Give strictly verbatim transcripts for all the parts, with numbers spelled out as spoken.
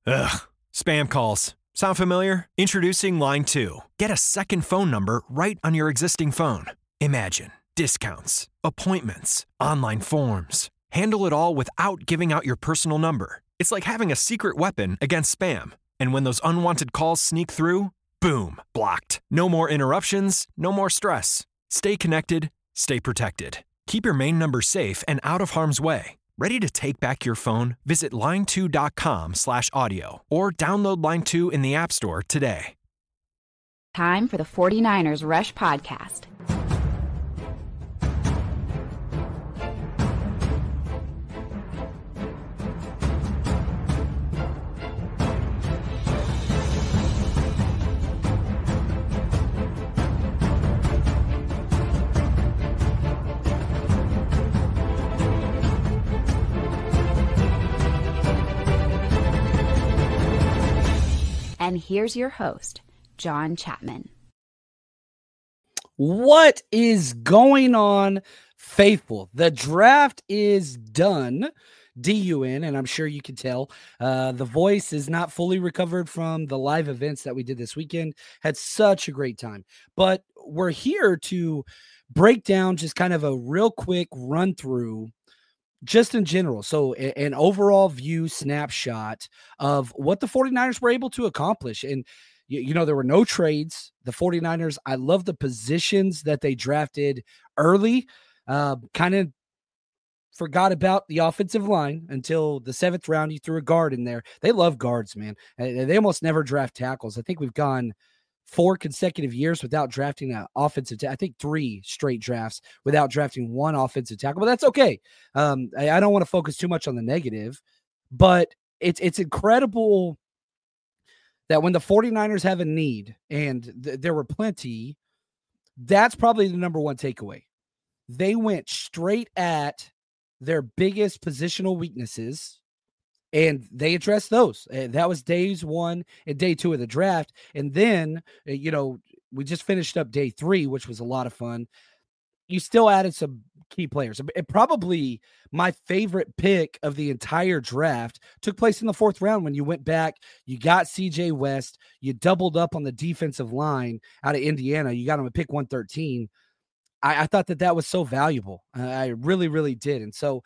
Ugh. Spam calls. Sound familiar? Introducing Line two. Get a second phone number right on your existing phone. Imagine discounts, appointments, online forms. Handle it all without giving out your personal number. It's like having a secret weapon against spam. And when those unwanted calls sneak through, boom, blocked. No more interruptions, no more stress. Stay connected, stay protected. Keep your main number safe and out of harm's way. Ready to take back your phone? Visit line two dot com slash audio or download Line two in the App Store today. Time for the 49ers Rush Podcast. And here's your host, John Chapman. What is going on, faithful? The draft is done, D U N, and I'm sure you can tell. Uh, the voice is not fully recovered from the live events that we did this weekend. Had such a great time. But we're here to break down just kind of a real quick run through just in general. So an overall view snapshot of what the 49ers were able to accomplish. And, you, you know, there were no trades. The 49ers, I love the positions that they drafted early. Uh, kind of forgot about the offensive line until the seventh round. You threw a guard in there. They love guards, man. They almost never draft tackles. I think we've gone four consecutive years without drafting an offensive tackle. I think three straight drafts without drafting one offensive tackle, but that's okay. Um, I, I don't want to focus too much on the negative, but it's it's incredible that when the 49ers have a need, and th- there were plenty, that's probably the number one takeaway. They went straight at their biggest positional weaknesses, and they addressed those. Uh, that was days one and day two of the draft. And then, uh, you know, we just finished up day three, which was a lot of fun. You still added some key players. It probably my favorite pick of the entire draft took place in the fourth round when you went back. You got C J West. You doubled up on the defensive line out of Indiana. You got him at pick one thirteen. I, I thought that that was so valuable. Uh, I really, really did. And so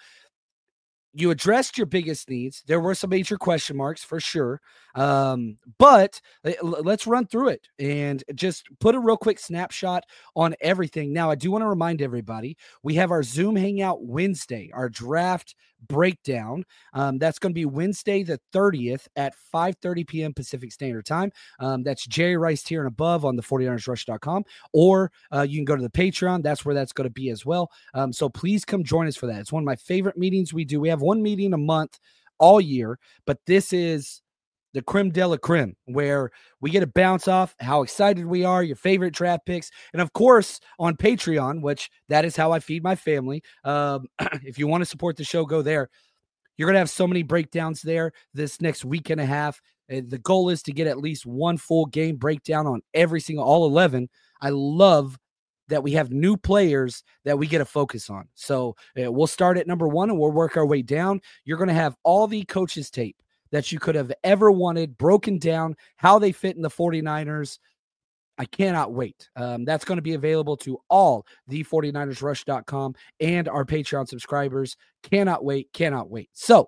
you addressed your biggest needs. There were some major question marks for sure. Um, but let's run through it and just put a real quick snapshot on everything. Now, I do want to remind everybody, we have our Zoom Hangout Wednesday, our draft breakdown. Um, that's going to be Wednesday the thirtieth at five thirty p.m. Pacific Standard Time. Um, that's Jerry Rice tier and above on the 49ers rush dot com, or uh, you can go to the Patreon. That's where that's going to be as well. Um, so please come join us for that. It's one of my favorite meetings we do. We have one meeting a month all year, but this is the creme de la creme, where we get to bounce off how excited we are, your favorite draft picks. And of course, on Patreon, which that is how I feed my family. Um, if you want to support the show, go there. You're going to have so many breakdowns there this next week and a half. Uh, the goal is to get at least one full game breakdown on every single, all eleven. I love that we have new players that we get to focus on. So uh, we'll start at number one and we'll work our way down. You're going to have all the coaches tape that you could have ever wanted, broken down, how they fit in the 49ers. I cannot wait. Um, that's going to be available to all the 49ers rush dot com and our Patreon subscribers. Cannot wait, cannot wait. So,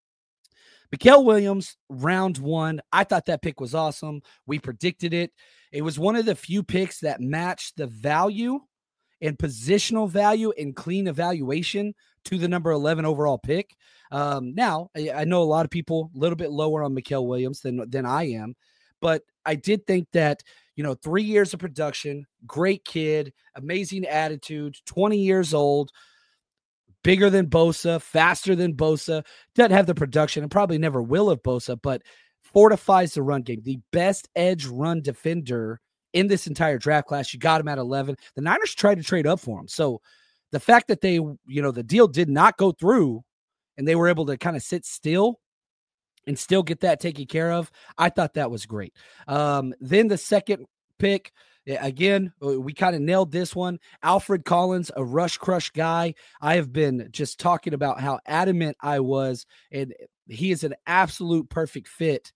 Mykel Williams, round one. I thought that pick was awesome. We predicted it. It was one of the few picks that matched the value and positional value and clean evaluation to the number eleven overall pick. Um, now, I, I know a lot of people a little bit lower on Mykel Williams than, than I am, but I did think that, you know, three years of production, great kid, amazing attitude, twenty years old, bigger than Bosa, faster than Bosa, doesn't have the production and probably never will have Bosa, but fortifies the run game. The best edge run defender in this entire draft class. You got him at eleven. The Niners tried to trade up for him. So the fact that they, you know, the deal did not go through and they were able to kind of sit still and still get that taken care of, I thought that was great. Um, then the second pick, again, we kind of nailed this one. Alfred Collins, a rush crush guy. I have been just talking about how adamant I was, and he is an absolute perfect fit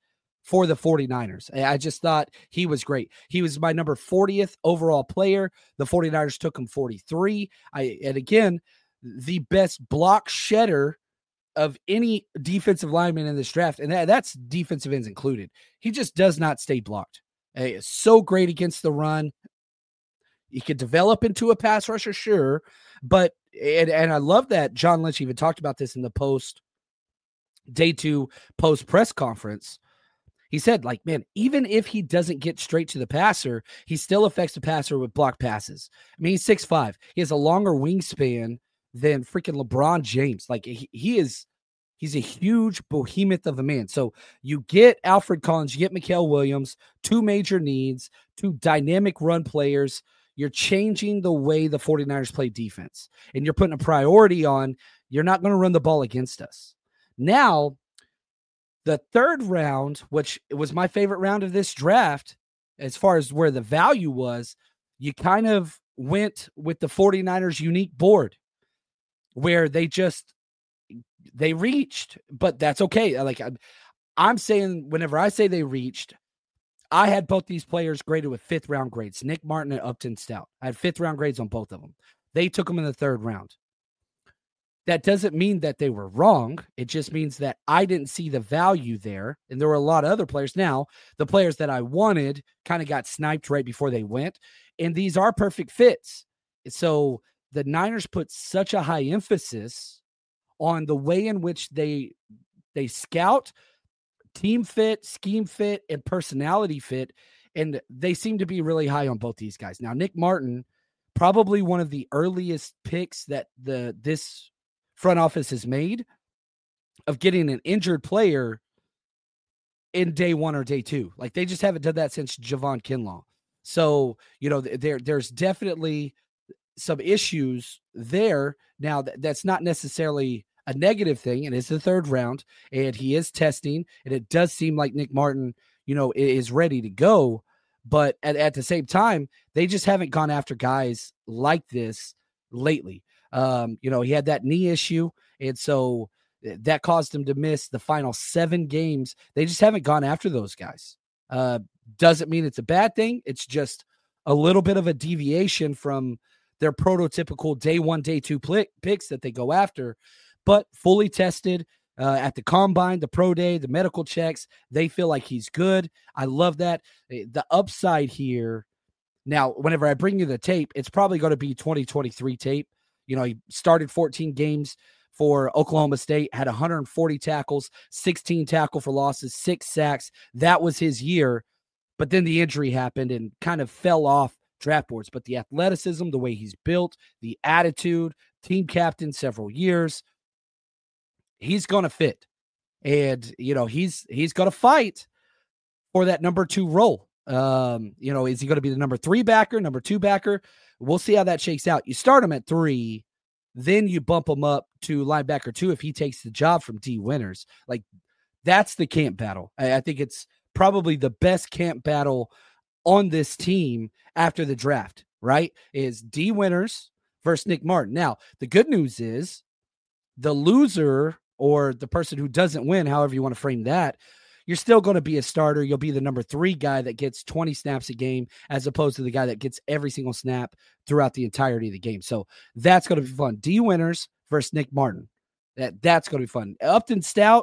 for the 49ers. I just thought he was great. He was my number fortieth overall player. The 49ers took him forty-three. I and again, the best block shedder of any defensive lineman in this draft, and that, that's defensive ends included. He just does not stay blocked. He is so great against the run. He could develop into a pass rusher, sure, but and, and I love that John Lynch even talked about this in the post day two post press conference. He said, like, man, even if he doesn't get straight to the passer, he still affects the passer with block passes. I mean, he's six five. He has a longer wingspan than freaking LeBron James. Like, he, he is, he's a huge behemoth of a man. So you get Alfred Collins, you get Mikael Williams, two major needs, two dynamic run players. You're changing the way the 49ers play defense, and you're putting a priority on, you're not going to run the ball against us. Now, the third round, which was my favorite round of this draft, as far as where the value was, you kind of went with the 49ers unique board where they just, they reached, but that's okay. Like I'm, I'm saying, whenever I say they reached, I had both these players graded with fifth round grades, Nick Martin and Upton Stout. I had fifth round grades on both of them. They took them in the third round. That doesn't mean that they were wrong. It just means that I didn't see the value there. And there were a lot of other players. Now, the players that I wanted kind of got sniped right before they went. And these are perfect fits. So the Niners put such a high emphasis on the way in which they they scout, team fit, scheme fit, and personality fit. And they seem to be really high on both these guys. Now, Nick Martin, probably one of the earliest picks that the this front office has made of getting an injured player in day one or day two. Like, they just haven't done that since Javon Kinlaw. So, you know, there, there's definitely some issues there. Now, th- that's not necessarily a negative thing, and it's the third round, and he is testing, and it does seem like Nick Martin, you know, is ready to go. But at, at the same time, they just haven't gone after guys like this lately. Um, you know, he had that knee issue, and so that caused him to miss the final seven games. They just haven't gone after those guys. Uh, doesn't mean it's a bad thing. It's just a little bit of a deviation from their prototypical day one, day two pl- picks that they go after, but fully tested uh, at the combine, the pro day, the medical checks. They feel like he's good. I love that. The upside here. Now, whenever I bring you the tape, it's probably going to be twenty twenty-three tape. You know, he started fourteen games for Oklahoma State, had one hundred forty tackles, sixteen tackle for losses, six sacks. That was his year. But then the injury happened and kind of fell off draft boards. But the athleticism, the way he's built, the attitude, team captain several years, he's going to fit. And, you know, he's he's going to fight for that number two role. Um, you know, is he going to be the number three backer, number two backer? We'll see how that shakes out. You start him at three, then you bump him up to linebacker two if he takes the job from D Winters. Like, that's the camp battle. I, I think it's probably the best camp battle on this team after the draft, right? Is D Winters versus Nick Martin. Now, the good news is the loser, or the person who doesn't win, however you want to frame that, you're still going to be a starter. You'll be the number three guy that gets twenty snaps a game, as opposed to the guy that gets every single snap throughout the entirety of the game. So that's going to be fun. D Winters versus Nick Martin. That that's going to be fun. Upton Stout,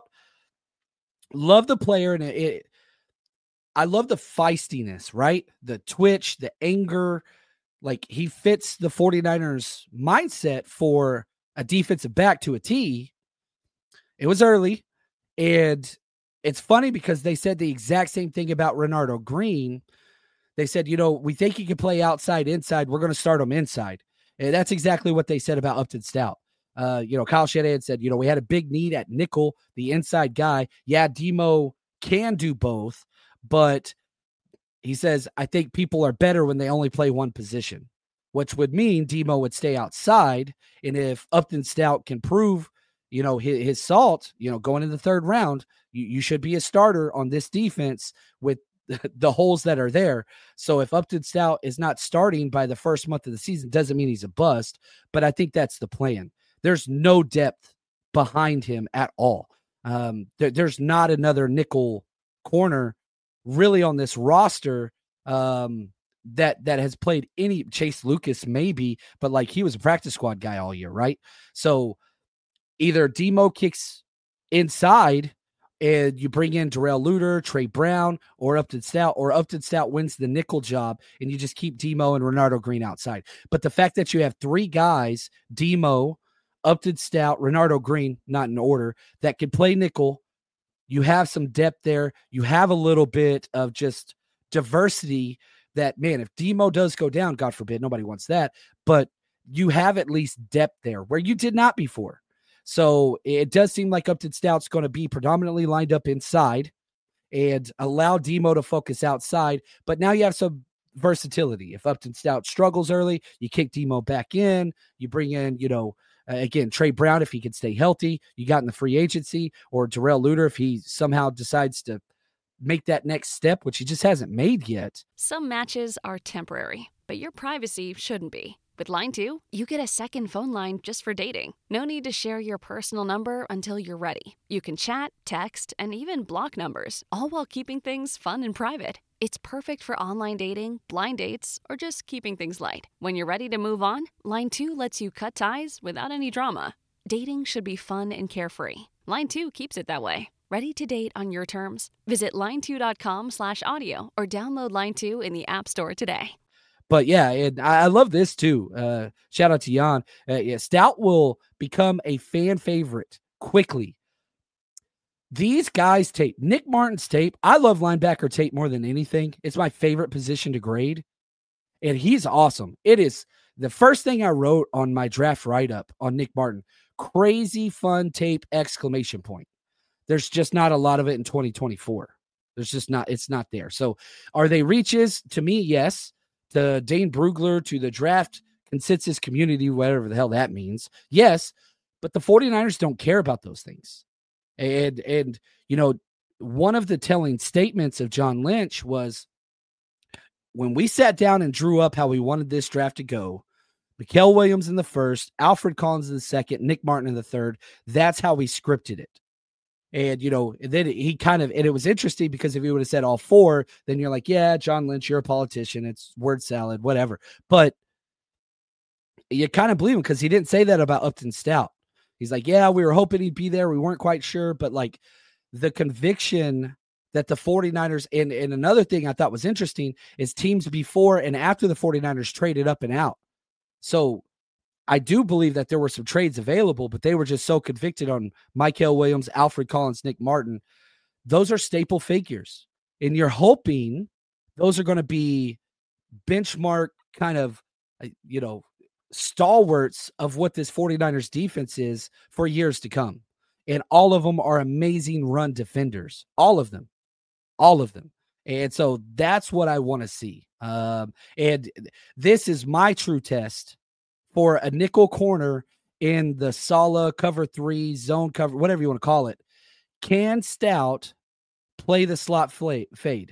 love the player, and it, it I love the feistiness, right? The twitch, the anger. Like, he fits the 49ers mindset for a defensive back to a T. It was early, and it's funny because they said the exact same thing about Renardo Green. They said, you know, we think he can play outside, inside. We're going to start him inside. And that's exactly what they said about Upton Stout. Uh, you know, Kyle Shanahan said, you know, we had a big need at nickel, the inside guy. Yeah, Demo can do both, but he says, I think people are better when they only play one position, which would mean Demo would stay outside. And if Upton Stout can prove, you know, his, his salt, you know, going in the third round, you, you should be a starter on this defense with the holes that are there. So if Upton Stout is not starting by the first month of the season, doesn't mean he's a bust, but I think that's the plan. There's no depth behind him at all. Um, there, there's not another nickel corner really on this roster um, that that has played any. Chase Lucas maybe, but like he was a practice squad guy all year, right? So either Demo kicks inside and you bring in Darrell Luter, Trey Brown, or Upton Stout, or Upton Stout wins the nickel job, and you just keep Demo and Renardo Green outside. But the fact that you have three guys, Demo, Upton Stout, Renardo Green, not in order, that can play nickel, you have some depth there. You have a little bit of just diversity that, man, if Demo does go down, God forbid, nobody wants that, but you have at least depth there where you did not before. So it does seem like Upton Stout's going to be predominantly lined up inside and allow Demo to focus outside. But now you have some versatility. If Upton Stout struggles early, you kick Demo back in. You bring in, you know, uh, again, Trey Brown, if he can stay healthy, you got in the free agency, or Darrell Luter, if he somehow decides to make that next step, which he just hasn't made yet. Some matches are temporary, but your privacy shouldn't be. With Line two, you get a second phone line just for dating. No need to share your personal number until you're ready. You can chat, text, and even block numbers, all while keeping things fun and private. It's perfect for online dating, blind dates, or just keeping things light. When you're ready to move on, Line two lets you cut ties without any drama. Dating should be fun and carefree. Line two keeps it that way. Ready to date on your terms? Visit line two dot com slash audio or download Line two in the App Store today. But yeah, and I love this too. Uh, shout out to Jan. Uh, yeah, Stout will become a fan favorite quickly. These guys' tape, Nick Martin's tape, I love linebacker tape more than anything. It's my favorite position to grade, and he's awesome. It is the first thing I wrote on my draft write-up on Nick Martin. Crazy fun tape, exclamation point. There's just not a lot of it in twenty twenty-four. There's just not, it's not there. So are they reaches? To me, yes. To Dane Brugler, to the draft consensus community, whatever the hell that means. Yes, but the 49ers don't care about those things. And, and you know, one of the telling statements of John Lynch was, when we sat down and drew up how we wanted this draft to go, Mikael Williams in the first, Alfred Collins in the second, Nick Martin in the third, that's how we scripted it. And, you know, then he kind of, and it was interesting because if he would have said all four, then you're like, yeah, John Lynch, you're a politician. It's word salad, whatever. But you kind of believe him because he didn't say that about Upton Stout. He's like, yeah, we were hoping he'd be there. We weren't quite sure. But like the conviction that the 49ers, and, and another thing I thought was interesting is teams before and after the 49ers traded up and out. So I do believe that there were some trades available, but they were just so convicted on Mikael Williams, Alfred Collins, Nick Martin. Those are staple figures. And you're hoping those are going to be benchmark kind of, you know, stalwarts of what this 49ers defense is for years to come. And all of them are amazing run defenders. All of them. All of them. And so that's what I want to see. Um, and this is my true test for a nickel corner in the Sala cover three, zone cover, whatever you want to call it. Can Stout play the slot fade?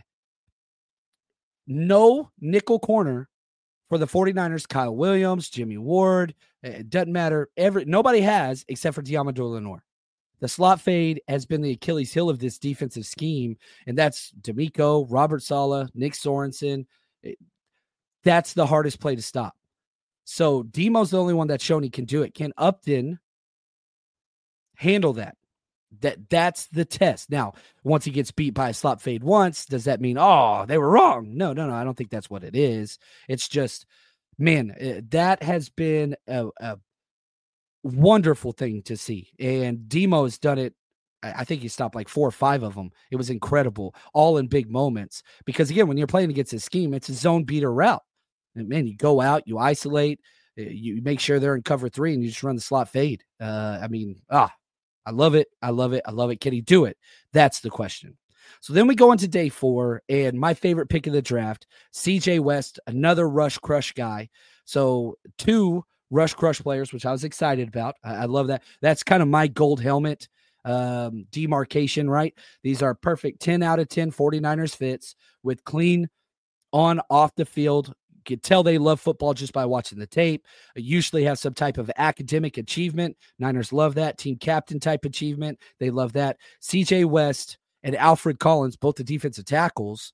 No nickel corner for the 49ers, Kyle Williams, Jimmy Ward, it doesn't matter. Every, nobody has except for Diamador Lenore. The slot fade has been the Achilles heel of this defensive scheme, and that's D'Amico, Robert Saleh, Nick Sorensen. It, that's the hardest play to stop. So Demo's the only one that's shown he can do it. Can Upton handle that? That that's the test. Now, once he gets beat by a slot fade once, does that mean, oh, they were wrong? No, no, no. I don't think that's what it is. It's just, man, that has been a, a wonderful thing to see. And Demo has done it. I think he stopped like four or five of them. It was incredible, all in big moments. Because again, when you're playing against his scheme, it's a zone beater route. And man, you go out, you isolate, you make sure they're in cover three, and you just run the slot fade. Uh, I mean, ah, I love it. I love it. I love it. Can he do it? That's the question. So then we go into day four, and my favorite pick of the draft, C J West, another rush crush guy. So two rush crush players, which I was excited about. I, I love that. That's kind of my gold helmet um, demarcation, right? These are perfect ten out of ten 49ers fits with clean on, off the field. You can tell they love football just by watching the tape. They usually have some type of academic achievement. Niners love that. Team captain type achievement. They love that. C J West and Alfred Collins, both the defensive tackles,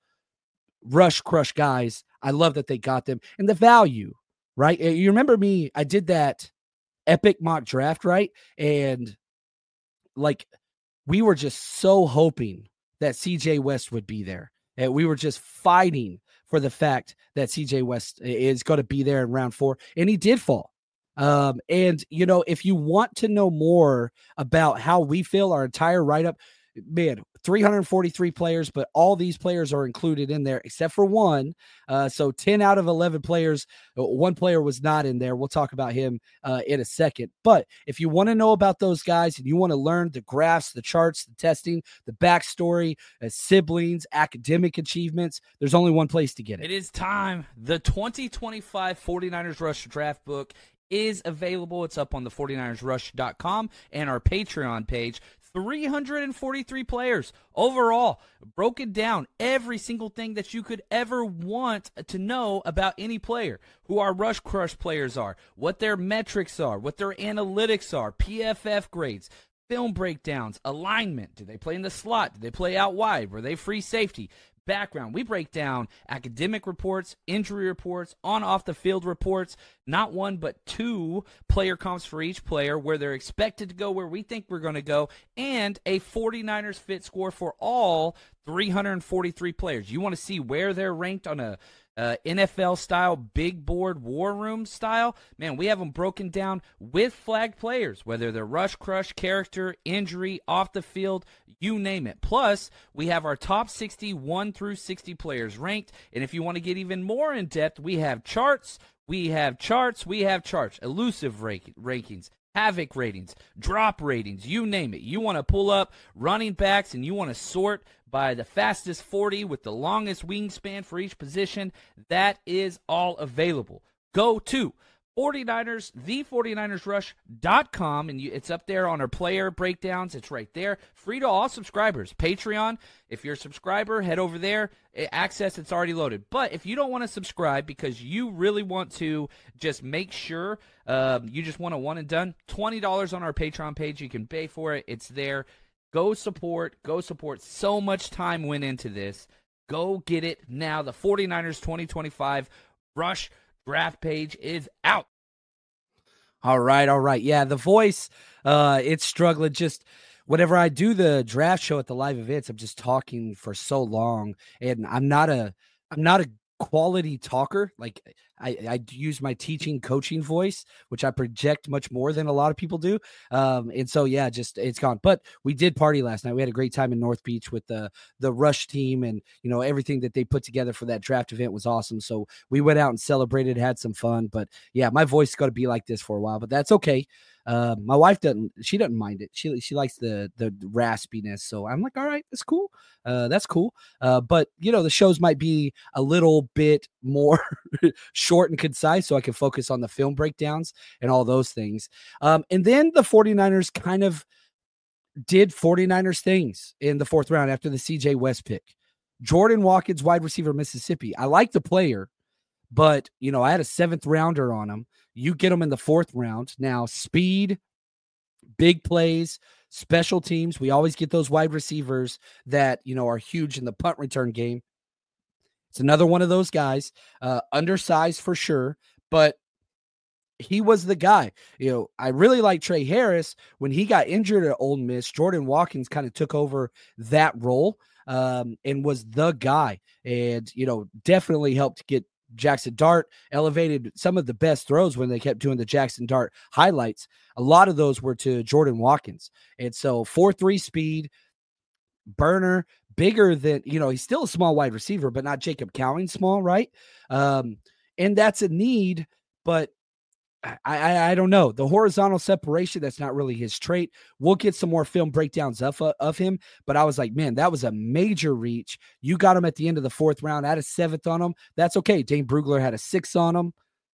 rush crush guys. I love that they got them. And the value, right? You remember me, I did that epic mock draft, right? And like we were just so hoping that C J West would be there. And we were just fighting for the fact that C J West is going to be there in round four. And he did fall. Um, and, you know, if you want to know more about how we feel, our entire write-up, man, three hundred forty-three players, but all these players are included in there except for one. Uh, so ten out of eleven players, one player was not in there. We'll talk about him uh, in a second. But if you want to know about those guys and you want to learn the graphs, the charts, the testing, the backstory, uh, siblings, academic achievements, there's only one place to get it. It is time. The twenty twenty-five forty-niners Rush Draft Book is available. It's up on the forty-niners rush dot com and our Patreon page. three hundred forty-three players overall, broken down every single thing that you could ever want to know about any player, who our Rush Crush players are, what their metrics are, what their analytics are, P F F grades, film breakdowns, alignment. Do they play in the slot? Do they play out wide? Were they free safety? Background. We break down academic reports, injury reports, on off the field reports, not one but two player comps for each player, where they're expected to go, where we think we're going to go, and a forty-niners fit score for all three hundred forty-three players. You want to see where they're ranked on a Uh, N F L style, big board, war room style, man, we have them broken down with flagged players, whether they're rush, crush, character, injury, off the field, you name it. Plus, we have our top sixty, one through sixty players ranked. And if you want to get even more in depth, we have charts, we have charts, we have charts, elusive rank- rankings. Havoc ratings, drop ratings, you name it. You want to pull up running backs and you want to sort by the fastest forty with the longest wingspan for each position. That is all available. Go to forty-niners, the forty-niners rush dot com, and you, it's up there on our player breakdowns. It's right there. Free to all subscribers. Patreon, if you're a subscriber, head over there. Access, it's already loaded. But if you don't want to subscribe because you really want to just make sure um, you just want a one and done, twenty dollars on our Patreon page. You can pay for it. It's there. Go support. Go support. So much time went into this. Go get it now. The forty-niners twenty twenty-five Rush draft page is out. All right, all right. Yeah, the voice, uh, it's struggling. Just whenever I do the draft show at the live events, I'm just talking for so long, and I'm not a, I'm not a quality talker. Like I, I use my teaching, coaching voice, which I project much more than a lot of people do. Um, and so yeah, just it's gone. But we did party last night. We had a great time in North Beach with the the Rush team, and you know everything that they put together for that draft event was awesome. So we went out and celebrated, had some fun. But yeah, my voice is going to be like this for a while, but that's okay. Uh, my wife doesn't, she doesn't mind it. She, she likes the, the raspiness. So I'm like, all right, that's cool. Uh, that's cool. Uh, but you know, the shows might be a little bit more short and concise so I can focus on the film breakdowns and all those things. Um, and then the forty-niners kind of did forty-niners things in the fourth round after the C J West pick. Jordan Watkins, wide receiver, Mississippi. I like the player, but you know, I had a seventh rounder on him. You get them in the fourth round. Now, speed, big plays, special teams. We always get those wide receivers that, you know, are huge in the punt return game. It's another one of those guys, uh, undersized for sure, but he was the guy. You know, I really like Trey Harris. When he got injured at Ole Miss, Jordan Watkins kind of took over that role um, and was the guy, and, you know, definitely helped get Jackson Dart elevated some of the best throws when they kept doing the Jackson Dart highlights. A lot of those were to Jordan Watkins. And so four three speed, burner, bigger than, you know, he's still a small wide receiver, but not Jacob Cowing small, right? Um, and that's a need, but I, I I don't know. The horizontal separation, that's not really his trait. We'll get some more film breakdowns of, uh, of him, but I was like, man, that was a major reach. You got him at the end of the fourth round. I had a seventh on him. That's okay. Dane Brugler had a six on him.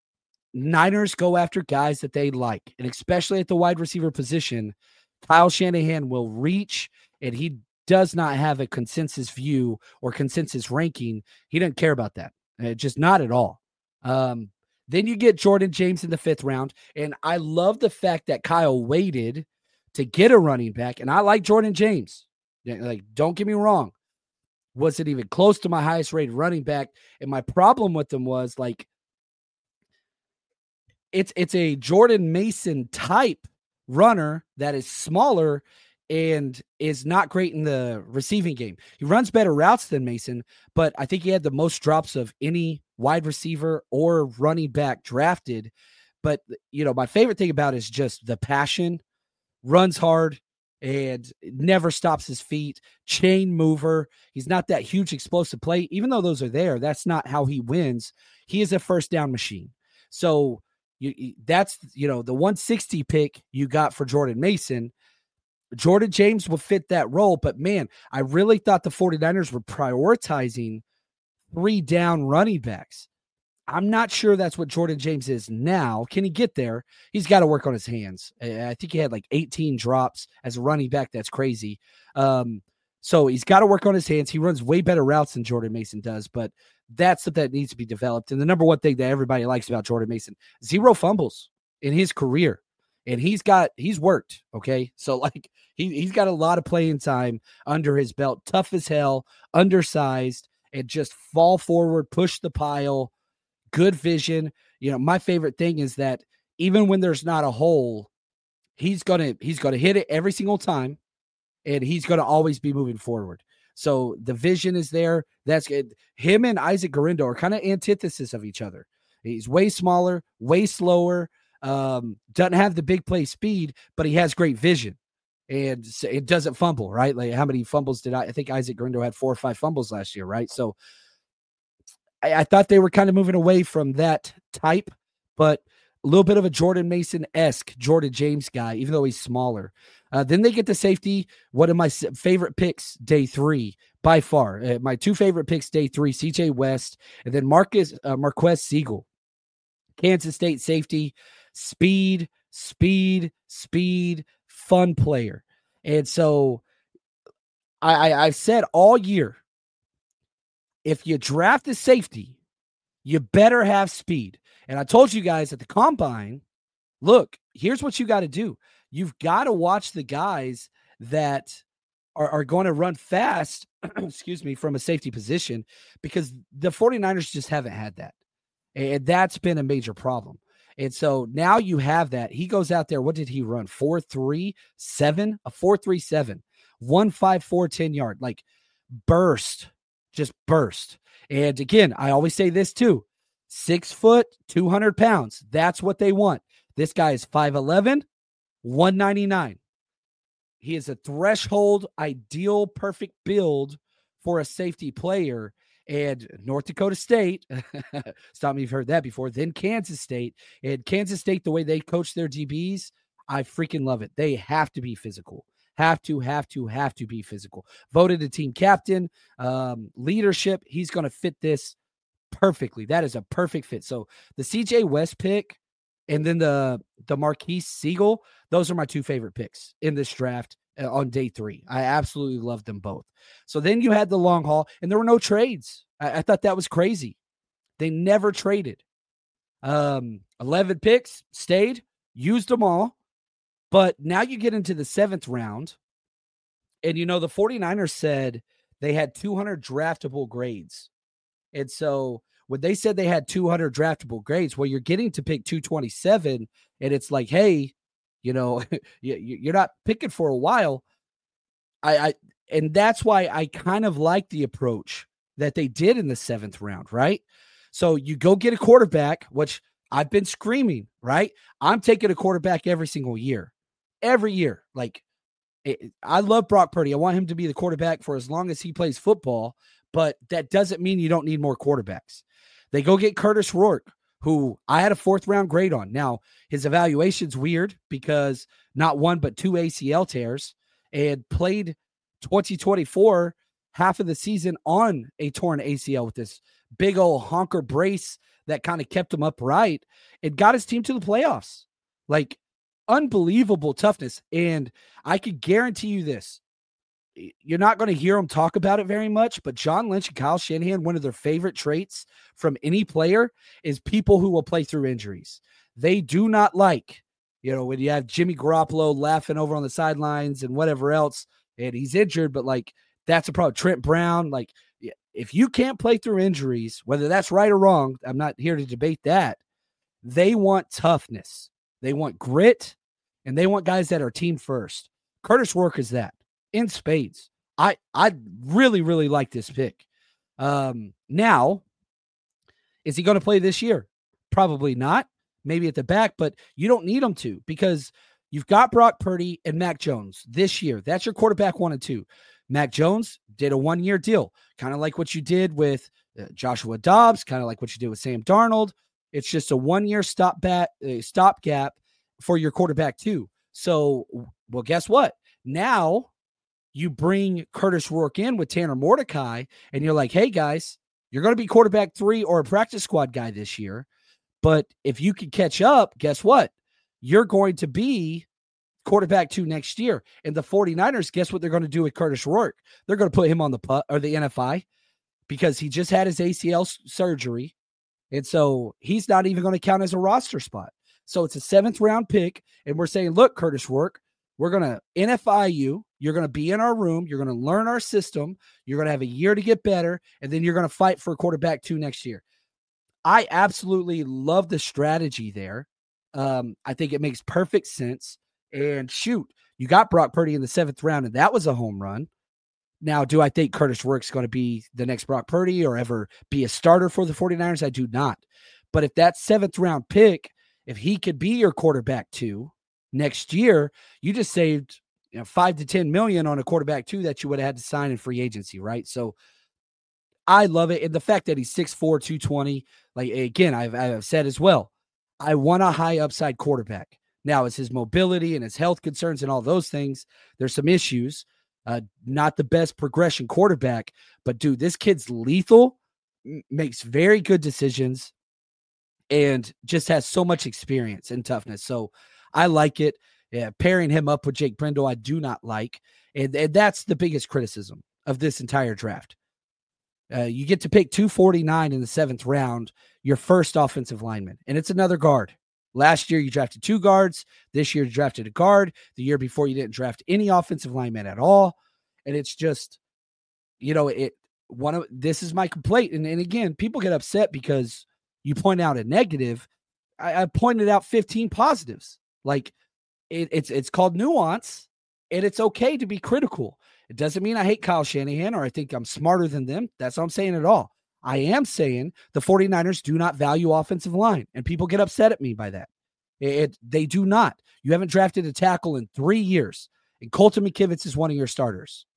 Niners go after guys that they like, and especially at the wide receiver position, Kyle Shanahan will reach, and he does not have a consensus view or consensus ranking. He doesn't care about that. Uh, just not at all. Um, Then you get Jordan James in the fifth round. And I love the fact that Kyle waited to get a running back. And I like Jordan James. Like, don't get me wrong. Wasn't even close to my highest rated running back. And my problem with them was like, it's it's a Jordan Mason type runner that is smaller and is not great in the receiving game. He runs better routes than Mason, but I think he had the most drops of any wide receiver or running back drafted. But, you know, my favorite thing about it is just the passion, runs hard, and never stops his feet, chain mover. He's not that huge explosive play. Even though those are there, that's not how he wins. He is a first down machine. So you, that's, you know, the one sixty pick you got for Jordan Mason. Jordan James will fit that role, but man, I really thought the 49ers were prioritizing three down running backs. I'm not sure that's what Jordan James is now. Can he get there? He's got to work on his hands. I think he had like eighteen drops as a running back. That's crazy. Um, so he's got to work on his hands. He runs way better routes than Jordan Mason does, but that's something that needs to be developed. And the number one thing that everybody likes about Jordan Mason, zero fumbles in his career. And he's got, he's worked. Okay. So like he, he's got a lot of playing time under his belt, tough as hell, undersized, and just fall forward, push the pile. Good vision. You know, my favorite thing is that even when there's not a hole, he's going to, he's going to hit it every single time, and he's going to always be moving forward. So the vision is there. That's good. Him and Isaac Guerendo are kind of antithesis of each other. He's way smaller, way slower, um, doesn't have the big play speed, but he has great vision, and it doesn't fumble, right? Like how many fumbles did I, I think Isaac Guerendo had four or five fumbles last year, right? So I, I thought they were kind of moving away from that type, but a little bit of a Jordan Mason-esque Jordan James guy, even though he's smaller. Uh, then they get the safety, one of my favorite picks, day three, by far. Uh, my two favorite picks, day three, C J West, and then Marcus uh, Marquez Siegel. Kansas State safety, speed, speed, speed, fun player. And so I, I, I've said all year, if you draft a safety, you better have speed. And I told you guys at the combine, look, here's what you got to do. You've got to watch the guys that are, are going to run fast, excuse me, from a safety position, because the 49ers just haven't had that. And that's been a major problem. And so now you have that. He goes out there. What did he run? four three seven A four three seven one five four ten yard, like burst, just burst. And again, I always say this too. Six foot, two hundred pounds. That's what they want. This guy is five eleven, one ninety-nine. He is a threshold, ideal, perfect build for a safety player. And North Dakota State, stop me if you've heard that before, then Kansas State. And Kansas State, the way they coach their D Bs, I freaking love it. They have to be physical. Have to, have to, have to be physical. Voted a team captain, um, leadership. He's going to fit this perfectly. That is a perfect fit. So the C J West pick and then the, the Marquise Siegel, those are my two favorite picks in this draft on day three. I absolutely love them both. So then you had the long haul, and there were no trades. I, I thought that was crazy. They never traded. Um, eleven picks, stayed, used them all. But now you get into the seventh round, and you know, the 49ers said they had two hundred draftable grades. And so when they said they had two hundred draftable grades, well, you're getting to pick two twenty-seven, and it's like, hey, you know, you're not picking for a while. I, I and that's why I kind of like the approach that they did in the seventh round, right? So you go get a quarterback, which I've been screaming, right? I'm taking a quarterback every single year, every year. Like, it, I love Brock Purdy. I want him to be the quarterback for as long as he plays football, but that doesn't mean you don't need more quarterbacks. They go get Curtis Rourke, who I had a fourth round grade on. Now, his evaluation's weird because not one, but two A C L tears, and played twenty twenty-four, half of the season on a torn A C L with this big old honker brace that kind of kept him upright and got his team to the playoffs. Like, unbelievable toughness. And I could guarantee you this. You're not going to hear them talk about it very much, but John Lynch and Kyle Shanahan, one of their favorite traits from any player is people who will play through injuries. They do not like, you know, when you have Jimmy Garoppolo laughing over on the sidelines and whatever else, and he's injured, but like that's a problem. Trent Brown, like if you can't play through injuries, whether that's right or wrong, I'm not here to debate that. They want toughness. They want grit, and they want guys that are team first. Curtis Rourke is that in spades. I, I really, really like this pick. Um, now, is he going to play this year? Probably not. Maybe at the back, but you don't need him to because you've got Brock Purdy and Mac Jones this year. That's your quarterback one and two. Mac Jones did a one-year deal, kind of like what you did with uh, Joshua Dobbs, kind of like what you did with Sam Darnold. It's just a one-year stop bat, uh, stopgap for your quarterback too. So, well, guess what? Now you bring Curtis Rourke in with Tanner Mordecai, and you're like, hey, guys, you're going to be quarterback three or a practice squad guy this year. But if you can catch up, guess what? You're going to be quarterback two next year. And the 49ers, guess what they're going to do with Curtis Rourke? They're going to put him on the P U or the N F I because he just had his A C L s- surgery. And so he's not even going to count as a roster spot. So it's a seventh round pick. And we're saying, look, Curtis Rourke, we're going to N F I you. You're going to be in our room. You're going to learn our system. You're going to have a year to get better. And then you're going to fight for quarterback two next year. I absolutely love the strategy there. Um, I think it makes perfect sense. And shoot, you got Brock Purdy in the seventh round, and that was a home run. Now, do I think Curtis Rourke's going to be the next Brock Purdy or ever be a starter for the 49ers? I do not. But if that seventh round pick, if he could be your quarterback two next year, you just saved you know, five to ten million on a quarterback two that you would have had to sign in free agency, right? So I love it. And the fact that he's six four, two twenty, like again, I've, I've said as well, I want a high upside quarterback. Now, it's his mobility and his health concerns and all those things. There's some issues. Uh, not the best progression quarterback, but dude, this kid's lethal, m- makes very good decisions, and just has so much experience and toughness. So I like it. Yeah, pairing him up with Jake Brendel, I do not like. And, and that's the biggest criticism of this entire draft. Uh, you get to pick two forty-nine in the seventh round, your first offensive lineman, and it's another guard. Last year, you drafted two guards. This year, you drafted a guard. The year before, you didn't draft any offensive linemen at all. And it's just, you know, it. One of this is my complaint. And, and again, people get upset because you point out a negative. I, I pointed out fifteen positives. Like it, it's it's called nuance, and it's okay to be critical. It doesn't mean I hate Kyle Shanahan or I think I'm smarter than them. That's what I'm saying at all. I am saying the 49ers do not value offensive line, and people get upset at me by that. It, it, they do not. You haven't drafted a tackle in three years, and Colton McKivitz is one of your starters.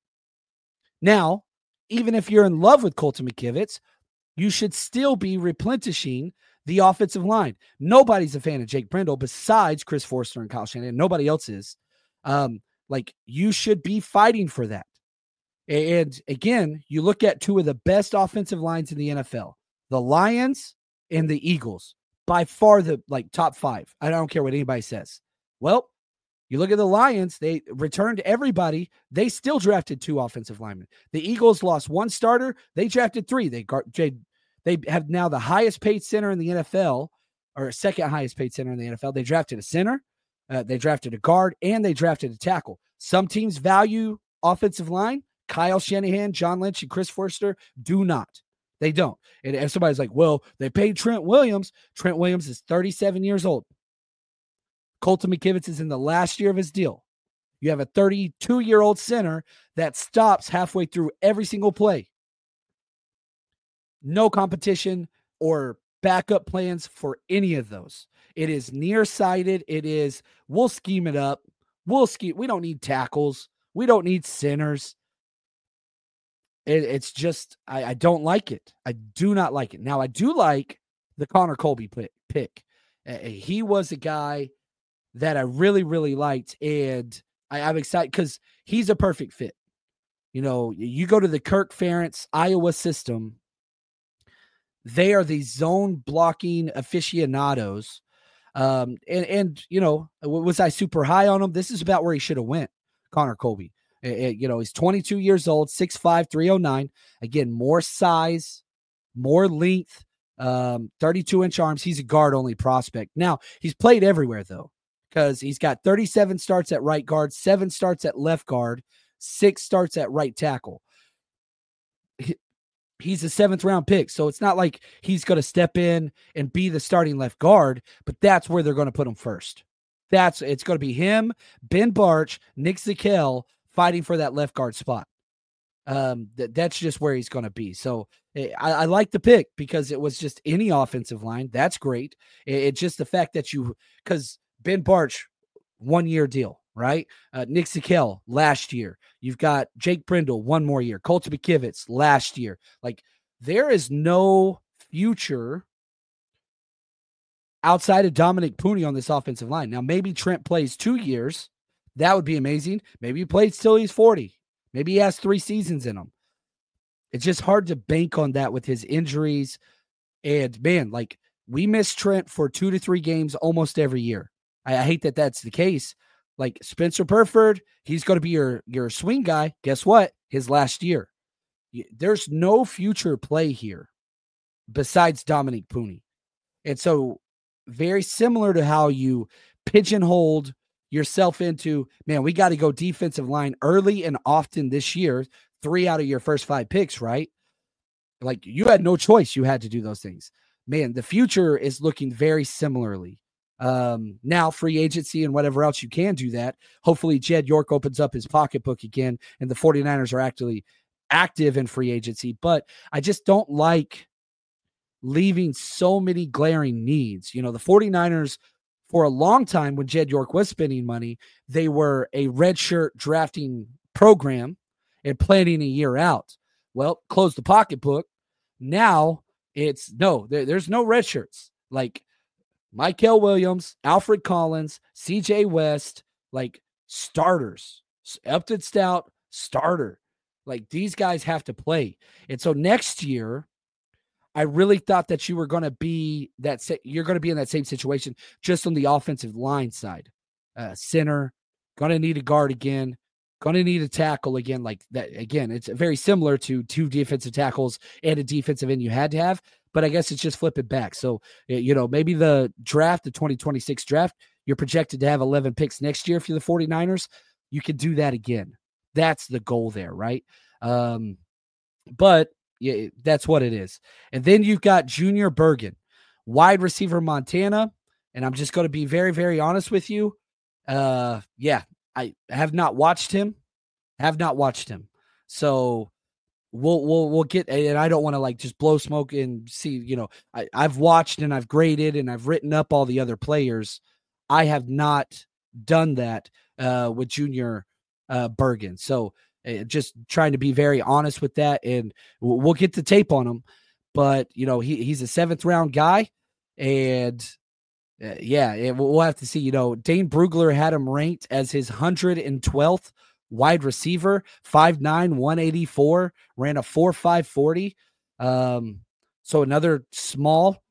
Now, even if you're in love with Colton McKivitz, you should still be replenishing the offensive line. Nobody's a fan of Jake Brendel besides Chris Forster and Kyle Shanahan. Nobody else is. Um, like, you should be fighting for that. And again, you look at two of the best offensive lines in the N F L, the Lions and the Eagles, by far the like top five. I don't care what anybody says. Well, you look at the Lions, they returned everybody. They still drafted two offensive linemen. The Eagles lost one starter. They drafted three. They they have now the highest paid center in the N F L, or second highest paid center in the N F L. They drafted a center, uh, they drafted a guard, and they drafted a tackle. Some teams value offensive line. Kyle Shanahan, John Lynch, and Chris Forster do not. They don't. And if somebody's like, well, they paid Trent Williams. Trent Williams is thirty-seven years old. Colton McKivitz is in the last year of his deal. You have a thirty-two-year-old center that stops halfway through every single play. No competition or backup plans for any of those. It is nearsighted. It is, we'll scheme it up. We'll scheme. We don't need tackles. We don't need centers. It, it's just, I, I don't like it. I do not like it. Now, I do like the Connor Colby pick. Uh, he was a guy that I really, really liked, and I, I'm excited because he's a perfect fit. You know, you go to the Kirk Ferentz Iowa system, they are the zone blocking aficionados. Um, and, and, you know, was I super high on him? This is about where he should have went, Connor Colby. You know, he's twenty-two years old, six five, three oh nine. Again, more size, more length, um, thirty-two inch arms. He's a guard-only prospect. Now, he's played everywhere, though, because he's got thirty-seven starts at right guard, seven starts at left guard, six starts at right tackle. He's a seventh round pick, so it's not like he's going to step in and be the starting left guard, but that's where they're going to put him first. That's it's going to be him, Ben Bartch, Nick Zakelj fighting for that left guard spot. Um, th- that's just where he's going to be. So I, I like the pick because it was just any offensive line. That's great. It, it's just the fact that you, because Ben Bartch, one year deal, right? Uh, Nick Zakelj last year. You've got Jake Brindle one more year. Colton McKivitz last year. Like there is no future outside of Dominic Pooney on this offensive line. Now maybe Trent plays two years. That would be amazing. Maybe he plays till he's forty. Maybe he has three seasons in him. It's just hard to bank on that with his injuries. And, man, like, we miss Trent for two to three games almost every year. I, I hate that that's the case. Like, Spencer Burford, he's going to be your, your swing guy. Guess what? His last year. There's no future play here besides Dominic Pooney. And so, very similar to how you pigeonholed yourself into, man, we got to go defensive line early and often this year, three out of your first five picks, right? Like you had no choice. You had to do those things. Man, the future is looking very similarly. Um, now free agency and whatever else you can do that. Hopefully Jed York opens up his pocketbook again and the 49ers are actually active in free agency, but I just don't like leaving so many glaring needs. You know, the 49ers for a long time, when Jed York was spending money, they were a redshirt drafting program and planning a year out. Well, close the pocketbook. Now it's no, there, there's no red shirts. Like Mykel Williams, Alfred Collins, C J West, like starters. Upton Stout, starter. Like these guys have to play. And so next year, I really thought that you were going to be that you're going to be in that same situation just on the offensive line side. Uh, center, going to need a guard again, going to need a tackle again. Like that again, it's very similar to two defensive tackles and a defensive end you had to have, but I guess it's just flip it back. So, you know, maybe the draft, the twenty twenty-six draft, you're projected to have eleven picks next year if you're the 49ers. You could do that again. That's the goal there, right? Um, but yeah, that's what it is. And then you've got Junior Bergen, wide receiver, Montana. And I'm just going to be very, very honest with you. Uh, yeah, I have not watched him. Have not watched him. So we'll we'll we'll get. And I don't want to like just blow smoke and see. You know, I, I've watched and I've graded and I've written up all the other players. I have not done that uh, with Junior uh, Bergen. So. Uh, just trying to be very honest with that, and we'll, we'll get the tape on him. But you know, he he's a seventh round guy, and uh, yeah, it, we'll have to see. You know, Dane Brugler had him ranked as his one hundred twelfth wide receiver, five nine, one eighty-four, ran a four five forty. Um, so another small,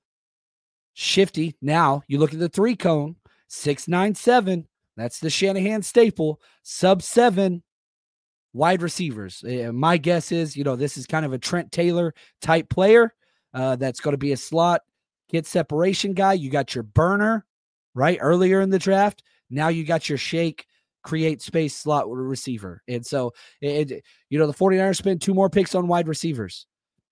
shifty. Now you look at the three cone, six nine seven. That's the Shanahan staple, sub seven. Wide receivers. Uh, my guess is, you know, this is kind of a Trent Taylor type player uh, that's going to be a slot, get separation guy. You got your burner, right, earlier in the draft. Now you got your shake, create space slot receiver. And so, it, you know, the 49ers spent two more picks on wide receivers.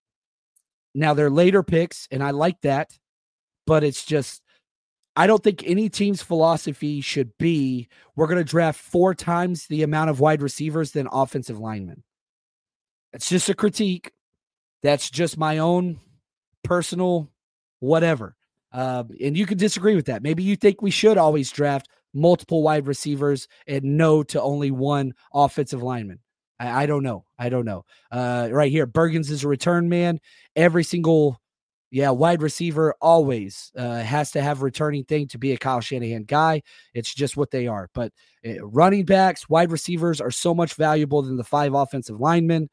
Now they're later picks, and I like that, but it's just, I don't think any team's philosophy should be we're going to draft four times the amount of wide receivers than offensive linemen. It's just a critique. That's just my own personal whatever. Uh, and you can disagree with that. Maybe you think we should always draft multiple wide receivers and no to only one offensive lineman. I, I don't know. I don't know. Uh, right here, Bergens is a return man. Every single Yeah, wide receiver always uh, has to have returning thing to be a Kyle Shanahan guy. It's just what they are. But uh, running backs, wide receivers are so much valuable than the five offensive linemen.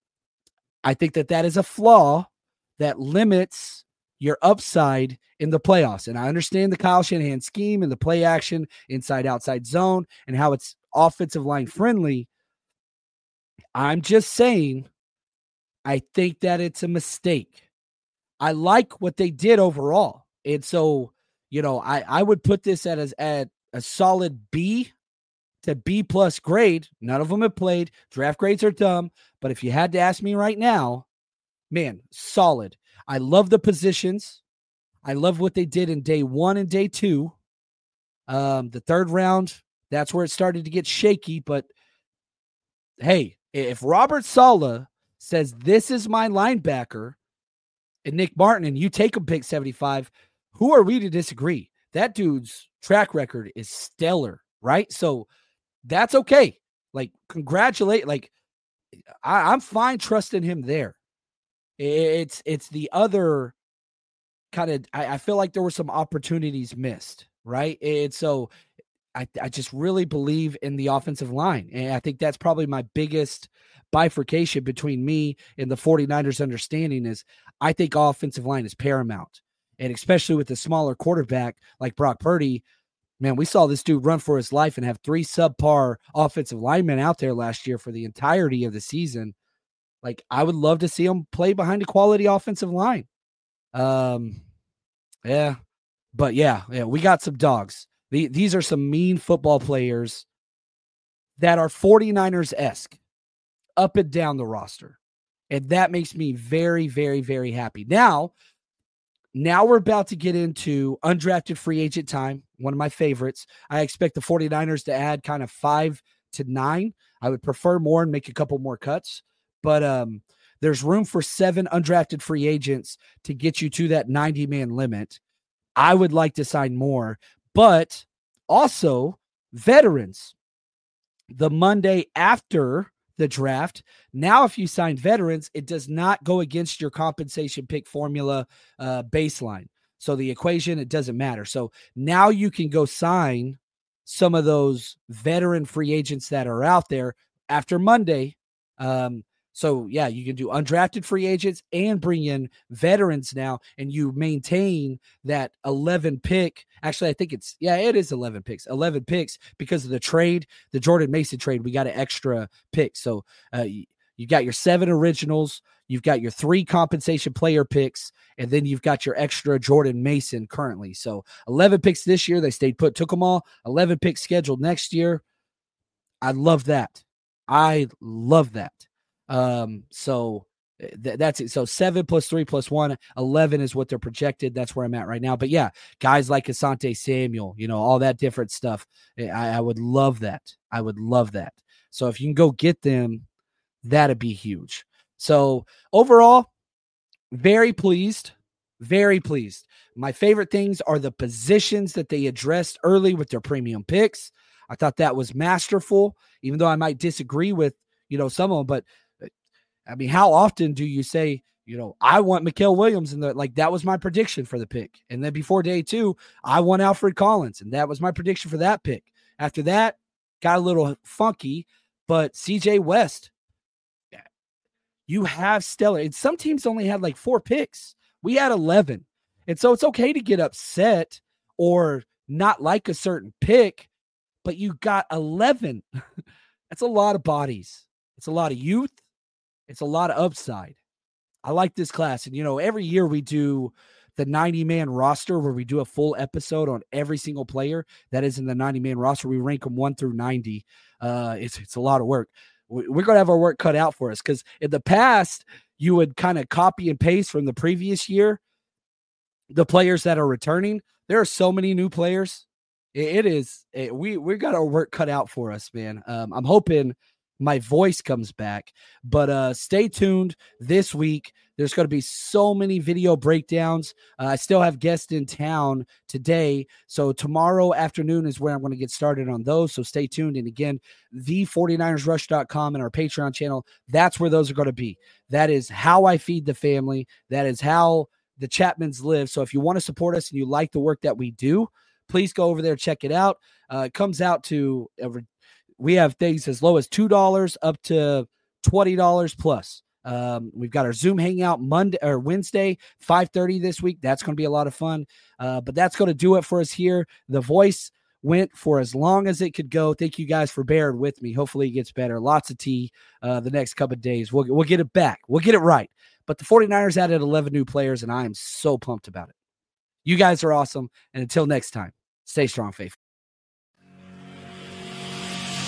I think that that is a flaw that limits your upside in the playoffs. And I understand the Kyle Shanahan scheme and the play action, inside-outside zone, and how it's offensive line friendly. I'm just saying I think that it's a mistake. I like what they did overall. And so, you know, I, I would put this at a, at a solid B to B plus grade. None of them have played. Draft grades are dumb. But if you had to ask me right now, man, solid. I love the positions. I love what they did in day one and day two. Um, the third round, that's where it started to get shaky. But hey, if Robert Saleh says this is my linebacker and Nick Martin and you take him pick seventy-five, who are we to disagree? That dude's track record is stellar, right? So that's okay. Like, congratulate. Like, I, I'm fine trusting him there. It's it's the other kind of, I, I feel like there were some opportunities missed, right? And so I, I just really believe in the offensive line. And I think that's probably my biggest bifurcation between me and the 49ers understanding is I think offensive line is paramount. And especially with the smaller quarterback like Brock Purdy, man, we saw this dude run for his life and have three subpar offensive linemen out there last year for the entirety of the season. Like, I would love to see him play behind a quality offensive line. Um, yeah, but yeah, yeah, we got some dogs. The, these are some mean football players that are 49ers-esque up and down the roster. And that makes me very, very, very happy. Now, now we're about to get into undrafted free agent time, one of my favorites. I expect the 49ers to add kind of five to nine. I would prefer more and make a couple more cuts. But um, there's room for seven undrafted free agents to get you to that ninety-man limit. I would like to sign more. But also, veterans. The Monday after the draft, now if you sign veterans, it does not go against your compensation pick formula uh, baseline. So the equation, it doesn't matter. So now you can go sign some of those veteran free agents that are out there after Monday. Um, so, yeah, you can do undrafted free agents and bring in veterans now, and you maintain that eleven pick. Actually, I think it's, yeah, it is eleven picks. eleven picks because of the trade, the Jordan Mason trade. We got an extra pick. So uh, you, you got your seven originals, you've got your three compensation player picks, and then you've got your extra Jordan Mason currently. So eleven picks this year. They stayed put, took them all. eleven picks scheduled next year. I love that. I love that. Um, so th- that's it. So seven plus three plus one, eleven is what they're projected. That's where I'm at right now. But yeah, guys like Asante Samuel, you know, all that different stuff. I, I would love that. I would love that. So if you can go get them, that'd be huge. So overall, very pleased, very pleased. My favorite things are the positions that they addressed early with their premium picks. I thought that was masterful, even though I might disagree with, you know, some of them, but I mean, how often do you say, you know, I want Mikael Williams, and like that was my prediction for the pick. And then before day two, I want Alfred Collins, and that was my prediction for that pick. After that, got a little funky, but C J West, you have stellar. And some teams only had like four picks. We had eleven. And so it's okay to get upset or not like a certain pick, but you got eleven. That's a lot of bodies. It's a lot of youth. It's a lot of upside. I like this class. And, you know, every year we do the ninety-man roster where we do a full episode on every single player that is in the ninety-man roster. We rank them one through ninety. Uh, it's, it's a lot of work. We're going to have our work cut out for us because in the past, you would kind of copy and paste from the previous year the players that are returning. There are so many new players. It, it is. It, we we got our work cut out for us, man. Um, I'm hoping my voice comes back, but uh, stay tuned this week. There's going to be so many video breakdowns. Uh, I still have guests in town today. So tomorrow afternoon is where I'm going to get started on those. So stay tuned. And again, the 49ers rush dot com and our Patreon channel, that's where those are going to be. That is how I feed the family. That is how the Chapmans live. So if you want to support us and you like the work that we do, please go over there, check it out. Uh, it comes out to a we have things as low as two dollars up to twenty dollars plus. Um, we've got our Zoom hangout Monday or Wednesday, five thirty this week. That's going to be a lot of fun. Uh, but that's going to do it for us here. The voice went for as long as it could go. Thank you guys for bearing with me. Hopefully it gets better. Lots of tea uh, the next couple of days. We'll, we'll get it back. We'll get it right. But the 49ers added eleven new players, and I am so pumped about it. You guys are awesome. And until next time, stay strong, faithful.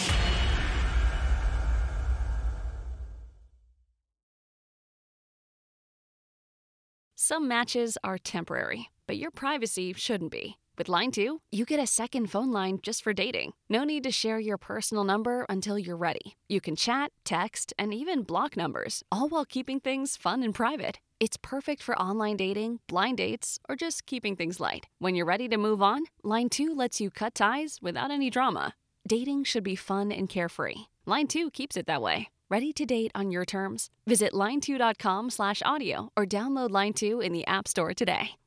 Some matches are temporary, but your privacy shouldn't be. With Line two, you get a second phone line just for dating. No need to share your personal number until you're ready. You can chat, text, and even block numbers, all while keeping things fun and private. It's perfect for online dating, blind dates, or just keeping things light. When you're ready to move on, Line two lets you cut ties without any drama. Dating should be fun and carefree. Line two keeps it that way. Ready to date on your terms? Visit line two dot com slash audio or download Line two in the App Store today.